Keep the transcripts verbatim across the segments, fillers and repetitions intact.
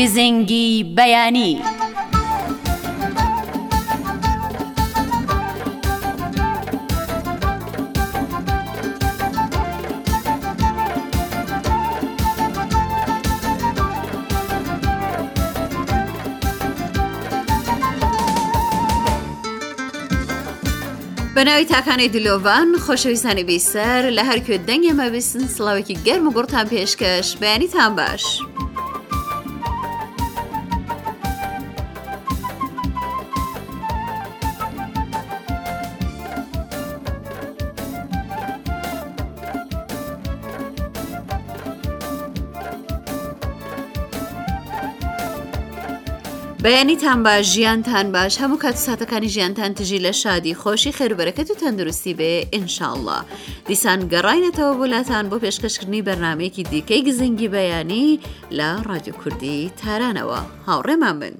گزنگی بەیانی. بەناوی تاکانی دلۆڤان خۆشەویستانی بیسەر لە هەرکوێ دەنگێ مەبیستن سڵاوێکی گەرم و گوڕتان پێشکەش بەیانیتان باش. بەیانیتان باش، ژیانتان باش، هەموو کات و ساتەکانی ژیانتان تژی لە شادی خۆشی خێر و بەرەکەت و تەندروستی بێ ئینشاءالله. دیسان گەڕاینەتەوە بۆلاتان بۆ پێشکەشکردنی بەرنامەیەکی دیکەی گزنگی بەیانی لە ڕادیۆ کوردی تارانەوە. هاوڕێمان بن.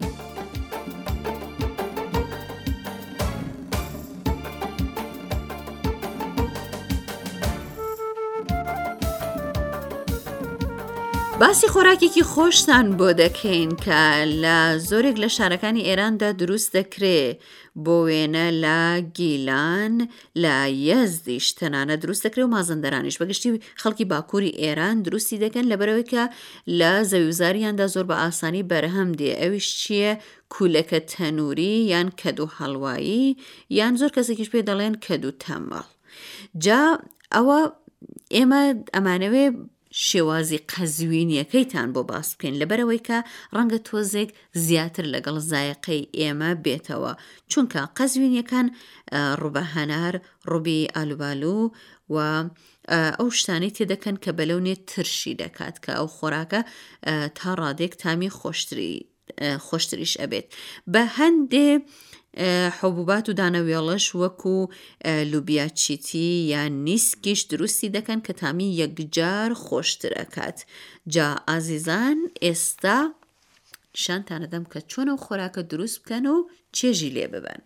باسی خۆراکێکی خۆشتان بۆ دەکەین کە لە زۆرێک لە شارەکانی ئێراندا دروست دەکرێت، بۆ وێنە لە گیلان، لە یەزدیش تەنانە دروست دەکرێت و مازندەرانیش بەگشتی خەڵکی باکووری ئێران دروستی دەکەن لەبەرەوەی کە لە زەویوزاریاندا زۆر بە ئاسانی بەرهەم دێ. ئەویش چییە؟ کولەکە تەنووری یان کەدو هەڵوایی یان زۆر کەسێکیش پێ دەڵێن کەدو تەمبەڵ. جا ئەوە ئێمە ئەمانەوێ شێوازی قەزوینیەکەیتان بۆ باس بکەین لەبەرەوەی کە ڕەنگە تۆزێک زیاتر لەگەڵ زایقەی ئێمە بێتەوە، چونکە قەزوینیەکان ڕوبە هەنار، ڕووبی ئالوبالو و ئەو شتانەی تێدەکەن کە بەلەونێ ترشی دەکات کە ئەو خۆراکە تا ڕادێک تامی خۆشتری خۆشتریش ئەبێت. بە هەندێ حبوبات و دانەوێڵش وەکو لوبیا چیتی یان نیسکیش دروستی دەکەن کە تامی یەکجار خۆشتر ئەکات. جا ئازیزان، ئێستا شانتان دەدەم کە چۆن ئەو خۆراکە دروست بکەن و چێژی لێ ببەن.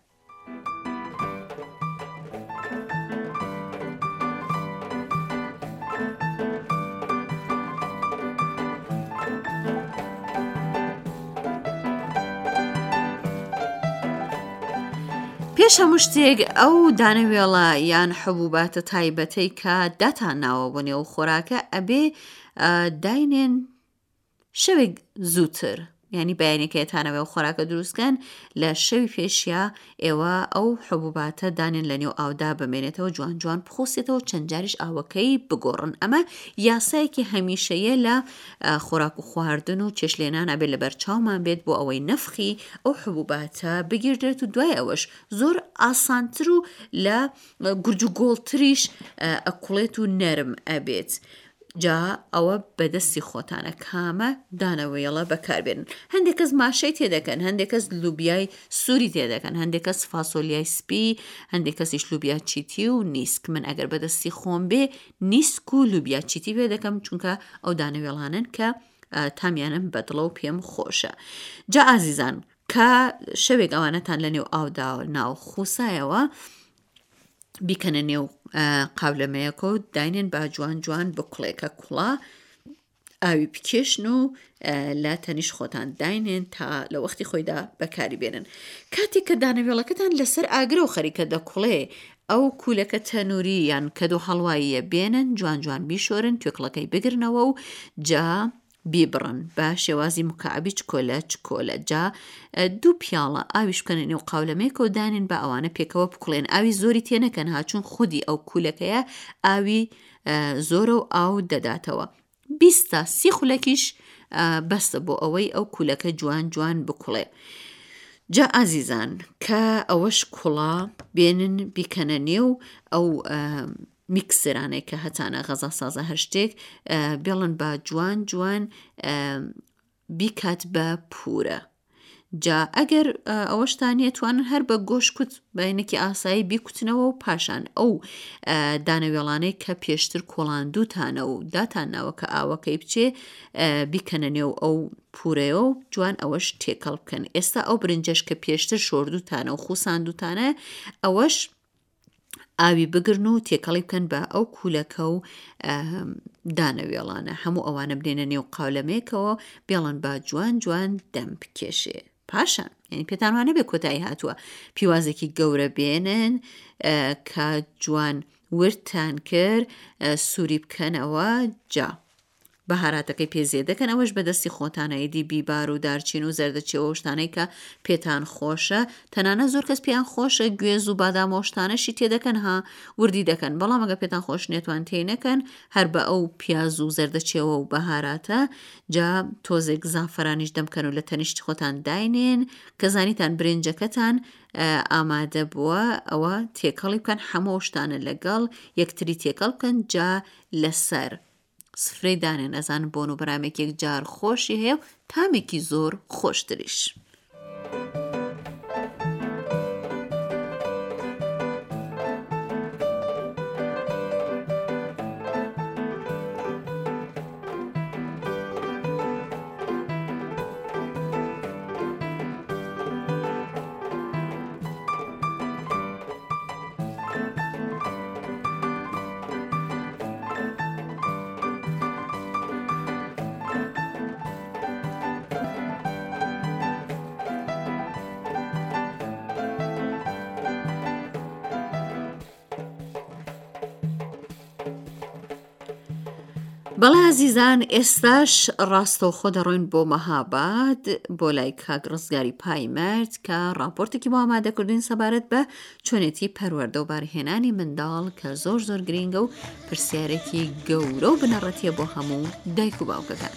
پێش هەموو شتێک ئەو دانەوێڵە یان حبوباتە تایبەتەی کە داتان ناوە بۆ نێو خۆراکە ئەبێ داینێن شەوێک زووتر، یعنی بەیانێکەیەتانەوێ و خۆراکە دروستکەن لە شەوی پێشیا ئێوە ئەو حبوباتە دانێن لە نێو ئاودا بمێنێتەوە، جوان جوان بخۆسێتەوە، چەند جاریش ئاوەکەی بگۆڕن. ئەمە یاسایەکی هەمیشەیە لە خۆراک و خواردن و چێشلێنان ئەبێت لە بەرچاومان بێت بۆ ئەوەی نەفخی ئەو حبوباتە بگیردرێت و دوای ئەوەش زۆر ئاسانتر و لە گورج و گۆڵتریش ئەکوڵێت و نەرم ئەبێت. جا ئەوە بەدەستی خۆتانە کامە دانەوێڵە بەکاربێنن. هەندێک کەس ماشەی تێدەکەن، هەندێک کەس لوبیای سووری تێدەکەن، هەندێک کەس فاسۆلیای سپی، هەندێک کەسیش لوبیا چیتی و نیسک. من ئەگەر بەدەستی خۆم بێ نیسک و لوبیا چیتی پێ دەکەم، چونکە ئەو دانەوێڵانن کە تامیانم بەدڵە و پێم خۆشە. جا ئازیزان، کە شەوێک ئەوانەتان لە نێو ئاودا ناو خوسایەوە بیکەنە نێو قاولەمەیەکە و داینێن با جوان جوان بکوڵێکە کوڵا ئاوی بکێشن و لە تەنیش خۆتان داینێن تا لە وەختی خۆیدا بەکاری بێنن. کاتێک کە دانەوێڵەکەتان لەسەر ئاگرە و خەریکە دەکوڵێ، ئەو کولەکە تەنووری یان کەدو هەڵواییە بێنن، جوان جوان بیشۆرن، توێکڵەکەی بگرنەوە و جا بیبڕن بە شێوازی مکعبی چکۆلە چکۆلە. جا دوو پیاڵە ئاویش بکەنە نێو قاولەمەیەکە و دانێن بە ئەوانە پێکەوە بکوڵێن. ئاوی زۆری تێ نەکەن، هاچون خودی ئەو کولەکەیە ئاوی زۆرە و ئاو دەداتەوە. بیست تا سی خولەکیش بەستە بۆ ئەوەی ئەو کولەکە جوان جوان بکوڵێ. جا ئازیزان، کە ئەوەش کوڵا بێنن بیکەنە نێو ئەو میکسرانەی کە هەتانە غەزا سازە هەر شتێک بێڵن بە جوان جوان بیکات بە پورە. جا ئەگەر ئەوەشتانیە توانن هەر بە گۆشکوت باینێکی ئاسایی بیکوتنەوە و پاشان ئەو دانەوێڵانەی کە پێشتر کۆڵاندووتانە و داتان ناوە کە ئاوەکەی بچێ بیکەنە نێو ئەو پورەیە و جوان ئەوەش تێکەڵ بکەن. ئێستا ئەو برنجەش کە پێشتر شۆردووتانە و خوساندووتانە ئەوەش ئاوی بگرن و تێکەڵی بکەن بە ئەو کولەکە و دانەوێڵانە هەموو ئەوانە بنێنە نێو قاولەمەیەکەوە بێڵن با جوان جوان دەم بکێشێ. پاشان یعنی پێتانوانە بێ کۆتایی هاتووە پیوازێکی گەورە بێنن کە جوان ورتان کرد سووری بکەنەوە جا بەهاراتەکەی پێزێ دەکەن ئەوەش بەدەستی خۆتانەیدی بیبار و دارچین و زەردەچێوە شتانەی کە پێتان خۆشە تەنانە زۆر کەس پێیان خۆشە گوێز و بادامۆشتانەشی تێدەکەن ها وردی دەکەن بەڵام ئەگە پێتان خۆش نێتوان تێی نەکەن هەر بە ئەو پیاز و زەردەچێوە و بەهاراتە جا تۆزێک زافرانیش دەمکەن و لە تەنیشتی خۆتان داینێن کە زانیتان برنجەکەتان ئامادە بووە ئەوە تێکەڵی بکەن هەموو شتانە لەگەڵ یەکتری تێکەڵ بکەن جا لەسەر سفرەی دانێن ئەزانم بۆن و بەرامێکێک جار خۆشی هەیە و تامێکی زۆر خۆشتریش. بەڵێ عزیزان ئێستاش ڕاستەوخۆ دەڕۆین بۆ مەهاباد بۆ لای کاک ڕزگاری پایمەرد کە ڕاپۆرتێکی بۆ ئامادەکردوین سەبارەت بە چۆنێتی پەروەردە و بارهێنانی منداڵ کە زۆر زۆر گرینگە و پرسیارێکی گەورە و بنەڕەتیە بۆ هەموو دایک و باوکەکان.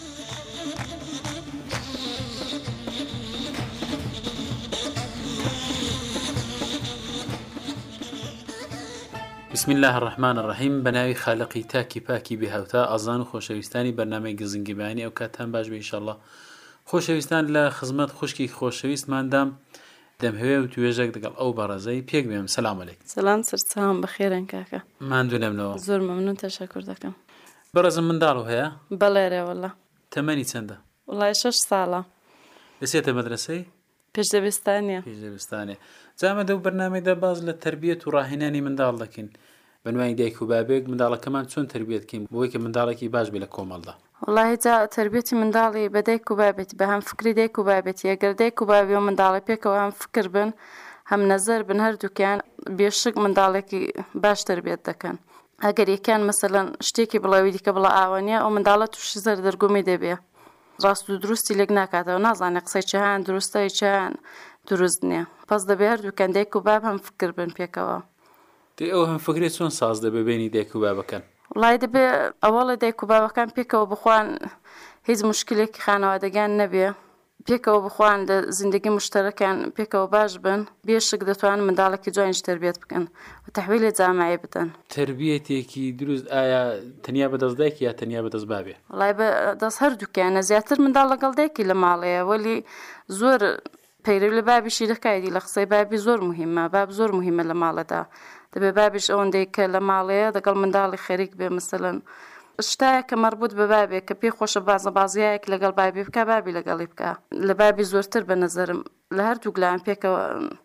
بسم الله الرحمن الرحیم بەناوی خالقی تاکی پاکی بێهاوتا ئازان و خۆشەویستانی بەرنامەی گزنگی بەیانی ئەو کاتان باش بێ ئینشاءالله. خۆشەویستان لە خزمەت خوشکی خۆشەویستماندام دەمهەوێ و توێژێک دەگەڵ ئەو بەڕێزەی پێک بێم. سەلام عەلەیکم. سەلام سەرچاوم بەخێرن کاکە. ماندوو نەبنەوە. زۆر مەمنون تەشەکر دەکەم. بەڕێزم منداڵ هەیە؟ بەڵێرێ وەڵا. تەمەنی چەندە؟ وڵای شەش ساڵە. دەچێتە مەدرسەی؟ پێشدەبستانیە. پێشدەبستانیە. جامەدە و بەرنامەیدا باز لە تەربیەت و ڕاهێنانی منداڵ دەکەین. بەنوای دایک و بابێک منداڵەکەمان چۆن تربیەت بکەین بۆی کە منداڵێکی باش بێ لە کۆمەڵدا؟ وڵای جا تربیەتی منداڵی بە دایک و بابێتی بە هەم فکری دایک و بابێتی ئەگەر دایک و بابێ و منداڵی پێکەوە هەم فکر بن هەم نەزەر بن هەردووکیان بێشک منداڵێکی باش تربیەت دەکەن. ئەگەر یەکیان مەسەلەن شتێکی بڵاوی دیکە بڵا ئاوانیە ئەو منداڵە تووشی زەر دەرگۆمی دەبێ ڕاست و دروستی لێک ناکاتەوە نازانێ قسەی چیان دروستای چیان دروست نییە. پس دەبێ هەردووکیان دایک و باب هەم فکر بن پێکەوە. ئەو هەم فکرێت چۆن ساز دەبێ بینی دایک و بابەکان؟ وڵای دەبێ ئەوەڵە دایک و بابەکان پێکەوە بخوان هیچ مشکلێکی خانەوادەگیان نەبێ پێکەوە بخوان لە زیندگی مشتەرەکان پێکەوە باش بن بێشک دەتوان منداڵێکی جوانیش تربیەت بکەن و تەحویلی جامعی بدەن. تربیەتێکی دروست ئایا تەنیا بەدەست دایک یا تەنیا بەدەست بابێ؟ وڵای بەدەست هەردووکیانە زیاتر منداڵ لەگەڵ دایکی لە ماڵەیە وەلی زۆر پەیرەوی لە بابیشی دەکایدی لە قسەی بابی زۆر مهمە باب زۆر مهمە لە ماڵەدا دەبێ بابیش ئەوەندەی کە لە ماڵەیە دەگەڵ منداڵی خەریک بێ مەسەلەن شتایە کە مەربوط بە بابێ کە پێی خۆشە بازە بازیایەک لەگەڵ بابی بکە بابی لەگەڵی بکە لە بابی زۆرتر بە نەزەرم لە هەردوو گلایان پێکەوە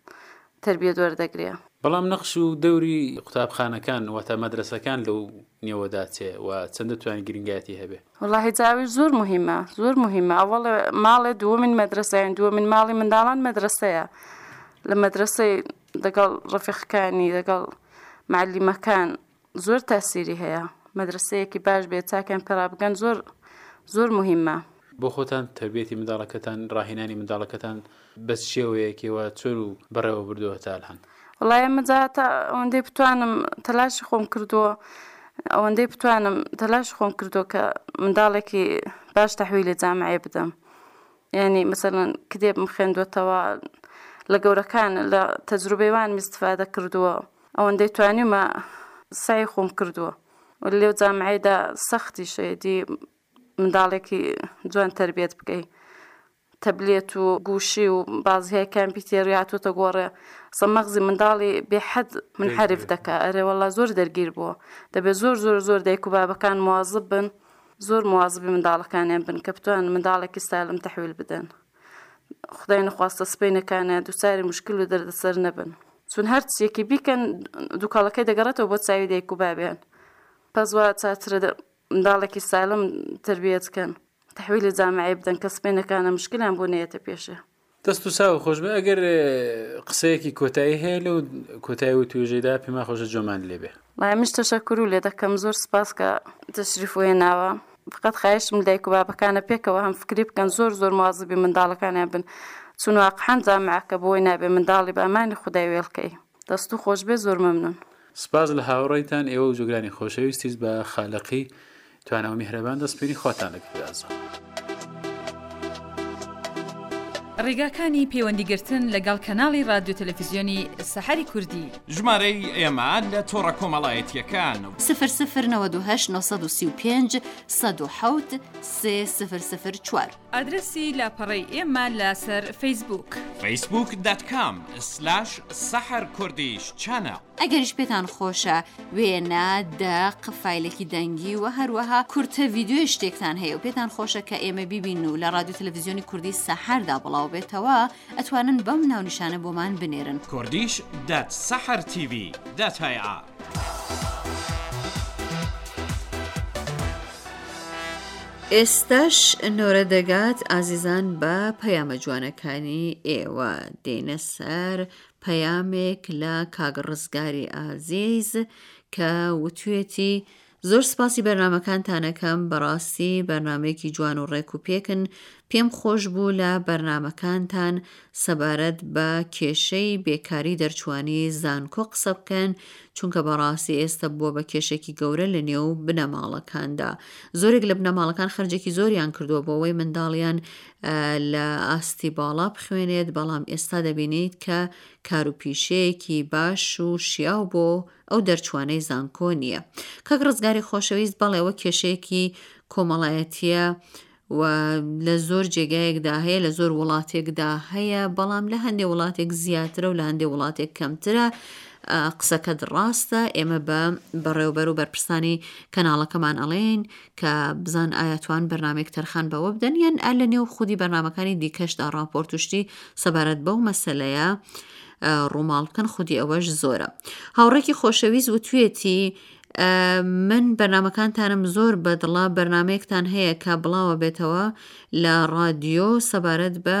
تربیەت وەردەگرێ. بەڵام نەخش و دەوری قوتابخانەکان واتە مەدرسەکان لەو نێوەدا چێ و چەندە توان گرنگایەتی هەبێ؟ وەڵاهی جاوی زۆر مهمە زۆر مهمە. ئەوەڵ ماڵێ دووەمین مەدرسەیان دووەمین ماڵی منداڵان مەدرسەیە لە مەدرسەی دەگەڵ ڕەفیقەکانی دەگەڵ معلیمەکان زۆر تاسیری هەیە. مەدرسەیەکی باش بێت چاکیان پێرا بگەن زۆر زۆر مهمە. بۆ خۆتان تربیەتی منداڵەکەتان ڕاهێنانی منداڵەکەتان بەس شێوەیەکەوە چۆر و بەڕێوە بردووە تا الان؟ وڵای ئەمە جا تا ئەوەندەی بتوانم تەلاشی خۆم کردووە ئەوەندەی بتوانم تەلاشی خۆم کردووە کە منداڵێکی باش تەحویلی جامعی بدەم. یعنی مەسەلەن کتێبم خوێندووەتەوە لە گەورەکان لە تەجروبەیوان میستفادە کردووە ئەوەندەی توانیمە سای خۆم کردووە و لێو جامعیدا سەختی شەیدی منداڵێکی جوان تربیەت بکەی تەبلێت و گوشی و بازیای کامپیوتێر هاتووەتە گۆڕێ سە مەغزی منداڵی بێحەد منحەرف دەکا ئەرێ وەڵا زۆر دەرگیر بووە دەبێت زۆر زۆر زۆر دایک و بابەکان مواظب بن زۆر مواظبی منداڵەکانیان بن کە بتوان منداڵێکی سالم تەحویل بدەن. خدای نەخواستە سبەینەکانە دووساری مشکل و دەردەسەر نەبن چون هەرچیەکی بیکەن دووکاڵەکەی دەگەڕێتەوە بۆ چاوی دایک و بابیان پس وا چاترە منداڵێکی سالم تربیەت بکەن تحویلی جامعی بدەن کە سبەینەکانە مشکلیان بۆ نەیەتە پێشە. دەست و ساو خۆش بێ ئەگەر قسەیەکی کۆتایی هەیە لەو کۆتایی و توێژەیدا پێما خۆشە جۆمان لێبێ. وای منش تەشەکر و لێ دەکەم زۆر سپاس کە تەشریف وێناوە. فقط خایشم دایک و بابەکانە پێکەوە هەم فکری بکەن زۆر زۆر موازبی منداڵەکانیان بن چون واقعاً جامعەکە بۆی نابێ منداڵی بە ئەمانی خودای وێڵکەی. دەست و خۆش بێ زۆر مەمنون. سپاس لە هاوڕێیتان ئێوە و جوگرانی خۆشەویستیت بە خالقی توانەوە میهرەبان دەستپێری خۆتان دەکردازە. ڕێگاکانی پەیوەندیگرتن لەگەڵ کەناڵی رادیۆ تەلەڤیزیۆنی سەحەری کوردی ژمارەی ئێمە لە تۆڕە کۆمەڵایەتیەکان سفر سفر نەوەد و هەشت نۆسەد و سی و پێنج سەد و حەوت سێ سفر سفر چوار ئادرسی لاپەڕەی ئێمە لەسەر فەیسبوک فەیسبوک دات کام سلاش سەحەر کوردیش چانە. ئەگەریش پێتان خۆشە وێنە دەق فایلێکی دەنگی و هەروەها کورتە ڤیدیۆی شتێکتان هەیە و پێتان خۆشە کە ئێمە بیبین و لە رادیۆ تەلەڤیزیۆنی کوردی سەحەردا بڵاو بێتەوە ئەتوانن بەم ناونیشانە بۆمان بنێرن کوردیش دات سەحەر تیڤی دات هەیە. ئێستاش نۆرە دەگات ئازیزان بە پەیامە جوانەکانی ئێوە دێنە سەر پەیامێک لە کاگ ڕزگاری ئازیز کە وتوێتی زۆر سپاسی بەرنامەکانتانەکەم بەڕاستی بەرنامەیەکی جوان و ڕێک و پێکن پێم خۆش بوو لە بەرنامەکانتان سەبارەت بە کێشەی بێکاری دەرچوانی زانکۆ قسە بکەن چونکە بەڕاستی ئێستا بووە بە کێشێکی گەورە لە نێو بنەماڵەکاندا زۆرێک لە بنەماڵەکان خەرجێکی زۆریان کردووە بۆ ئەوەی منداڵیان لە ئاستی باڵا بخوێنێت بەڵام ئێستا دەبینیت کە کاروپیشەیەکی باش و شیاو بۆ ئەو دەرچوانەی زانکۆ نییە. کاک ڕزگاری خۆشەویست بەڵێەوە کێشەیەکی کۆمەڵایەتیە و لە زۆر جێگایەکدا هەیە لە زۆر وڵاتێکدا هەیە بەڵام لە هەندێک وڵاتێک زیاترە و لە هەندێک وڵاتێک کەمترە. قسەکەت ڕاستە ئێمە بە بەڕێوبەر و بەرپرسانی کەناڵەکەمان ئەڵێن کە بزان ئاياتوان بەرنامێک تەرخان بەوە بدەن یان ئە لە نێو خودی بەرنامەکانی دیکەشدا ڕاپۆرتوشتی سەبارەت بەو مەسەلەیە ڕووماڵ بکەن خودی ئەوەش زۆرە. هاوڕێکی خۆشەویست وتوێتی من بەرنامەکانتانم زۆر بەدڵە بەرنمەیەکتان هەیە کە بڵاوە بێتەوە لە ڕادیۆ سەبارەت بە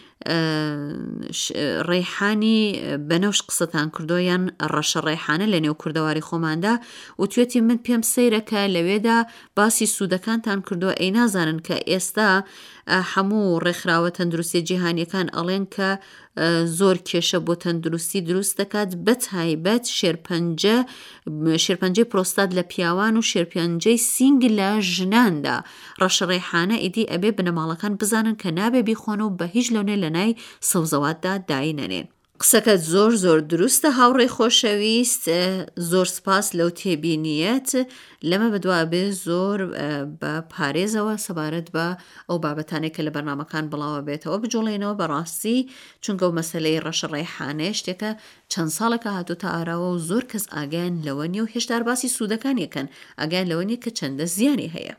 ڕێحانی بەنەوش قسەتان کردۆیان ڕەشە ڕێحانە لە نێو کوردەواری خۆماندا و توێتی من پێم سەیرەکە لەوێدا باسی سوودەکانتان کردو ئەی نازانن کە ئێستا هەموو ڕێکخراوە تەندروستی جیهانیەکان ئەڵێن کە زۆر کێشە بۆ تەندروستی دروست دەکات بە تایبەت شێرپەنجە شێرپەنجەی پرۆستات لە پیاوان و شێرپەنجەی سینگ لە ژناندا ڕەشە ڕێحانە ئیدی ئەبێ بنەماڵەکان بزانن کە نابێ بیخۆن و بە هیچ لەونێ لە نای سەوزەواتدا داینەنێن. قسەکەت زۆر زۆر دروستە هاوڕێی خۆشەویست زۆر سپاس لەو تێبینیەت لەمە بەدوا بێ زۆر بە پارێزەوە سەبارەت بە ئەو بابەتانێک کە لە بەرنامەکان بڵاوە بێتەوە بجوڵێنەوە بەڕاستی چونکە و مەسەلەی ڕەشە ڕێحانە شتێکە چەند ساڵێکە هاتوتە ئاراوە و زۆر کەس ئاگیان لەوە نیە و هێشتا باسی سوودەکانیەکەن ئاگیان لەوە نیە کە چەندە زیانی هەیە.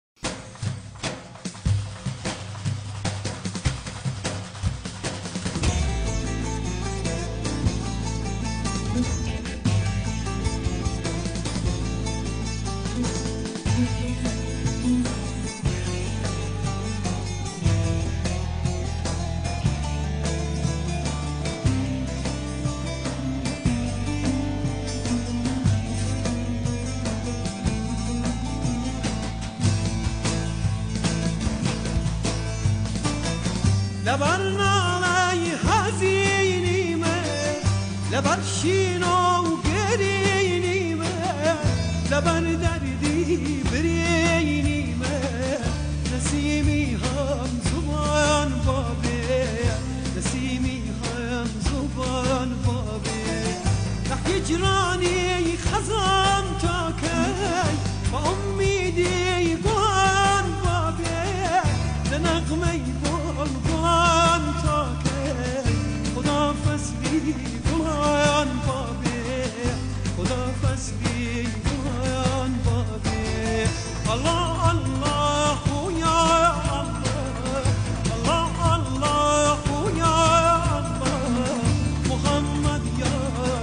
لبر نالای حزینی من لبر شینو گرینی من لبر دردی برینی من نسیمی هم زبان بابه نسیمی هم زبان بابه نحی جرانی خزان تا کی با امیدی گوان بابه لنغمی قربان تا که خدا فصلی قرآن بابه خدا فصلی قرآن بابه الله الله یا الله الله الله یا الله محمد یا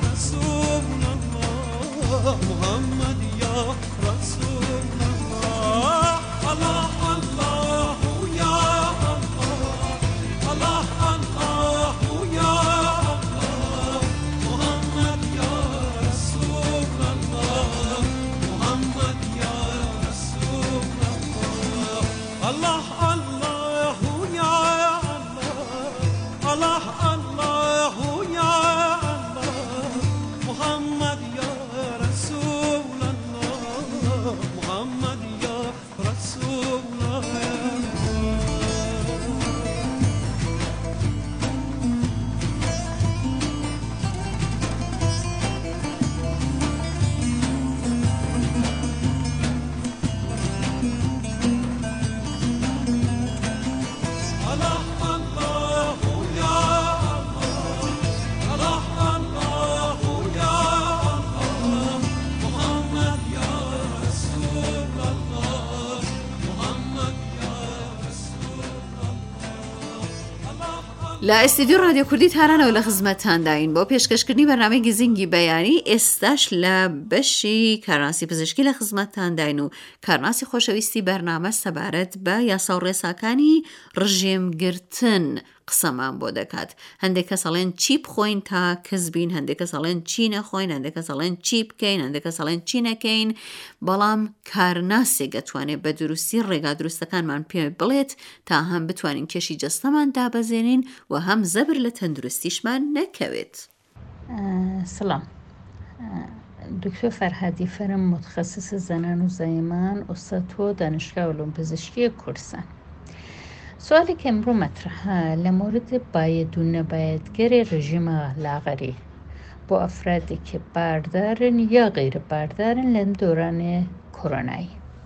محمد یا رسول الله محمد یا رسول الله لە ئێستیدیۆ رادیۆ کوردی تارانەوە لە خزمەتتانداین بۆ پێشکەشکردنی بەرنامەی گزینگی بەیانی. ئێستاش لە بەشی کارناسی پزیشکی لە خزمەتتانداین و کارناسی خۆشەویستی بەرنامە سەبارەت بە یاسا و ڕێساکانی ڕژێمگرتن قسەمان بۆ دەکات. هەندێک کەس ئەڵێن چی بخۆین تا کەس بین، هەندێک کەس ئەڵێن چی نەخۆین، هەندێک کەس ئەڵێن چی بکەین، هەندێک کەس ئەڵێن چی نەکەین. بەڵام کارناسێک دەتوانێت بە دروستی ڕێگا دروستەکانمان پێ بڵێت تا هەم بتوانین کێشی جەستەمان دابەزێنین و هەم زەبر لە تەندروستیشمان نەکەوێت. سلام، دکتۆر فەرهادی فەرم، متخصص زەنان و زایمان، ئوستاتۆ دانشگاه علوم پزیشکی کوردستان. سوالی که امرو مطرحه لمورد باید و نبایدگری رژیم لاغری با افرادی که باردارن یا غیر باردارن لن دوران کرونایی.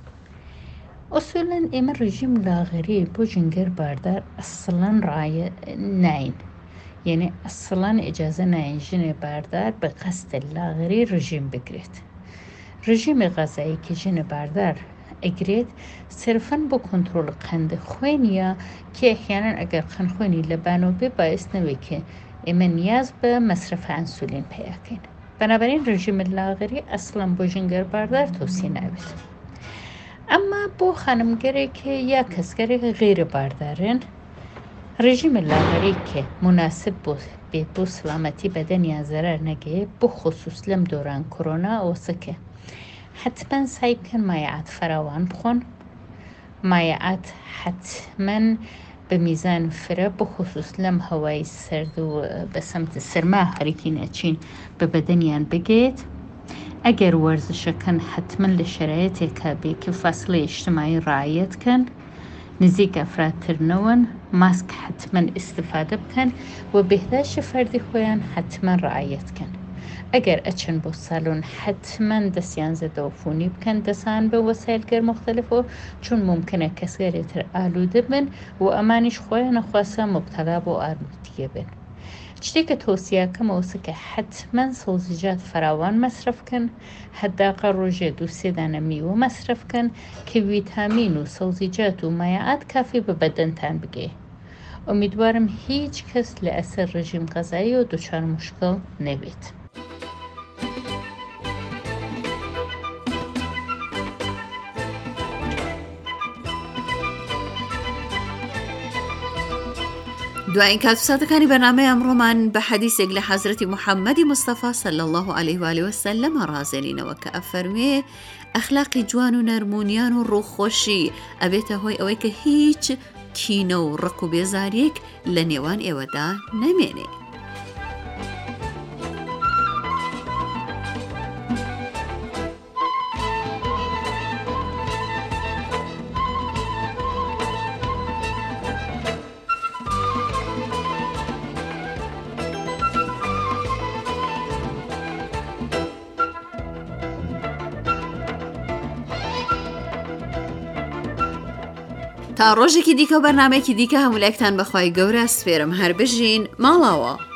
اصولا اما رژیم لاغری با جنگر باردار اصلا رعایت نین، یعنی اصلا اجازه نین جن باردار به قصد لاغری رژیم بگیرد. رژیم غذایی که جن باردار اگرید صرفاً با کنترل قند خوینیه که احیانا اگر قند خوینی لبنوبه باعث نوی که اما نیاز به مصرف انسولین پیدا کن. بنابراین رژیم لاغری اصلا با جنگر باردار توصیه نبید. اما با خانمگری که یا کسگری غیر باردارن، رژیم لاغری که مناسب به بو سلامتی بدن یا ضرر نگه، به خصوص لم دوران کرونا اوسکه حتما سعی کن مایعات فراوان بخون. مایعات حتما به میزان فرا، بخصوص لم هوای سرد و به سمت سرما حرکتی نچین به بدنیان بگید. اگر ورزش کن حتما لشرایط کابی که فاصله اجتماعی رعایت کن. نزدیک افراد ترنون، ماسک حتما استفاده بکن و بهداشت فردی خویان حتما رعایت کن. اگر اچن با سالون حتما دستیان زده و فونی بکن دستان به وسایل گر مختلفو، چون ممکنه کسگری تر آلوده بن و امانش خواه نخواسته مبتلا با آلودگی بن. چطی که توصیه کم اوسه که حتما سبزیجات فراوان مصرف کن. حداقل روزه دو سه دانه میوه مصرف کن که ویتامین و سبزیجات و مایعات کافی به بدن تان بگه. امیدوارم هیچ کس لأثر رژیم غذایی و دچار مشکل نبید. دوایین کاتوساتەکانی بەرنامەی ئەمڕۆمان بە حەدیثێک لە حەزرەتی محەممەدی مستەفا صلی الله عليه و آله وسلم ڕازێنینەوە کە ئەفەرمێ ئەخلاقی جوان و نەرمونیان و ڕووخۆشی ئەبێتە هۆی ئەوەی کە هیچ کینە و ڕق و بێزاریەک لە نێوان ئێوەدا نەمێنێ. تا ڕۆژێکی دیکە و بەرنامەیەکی دیکە هەمولایەکتان بەخوای گەورە سپێرم هەر بژین ماڵەوە.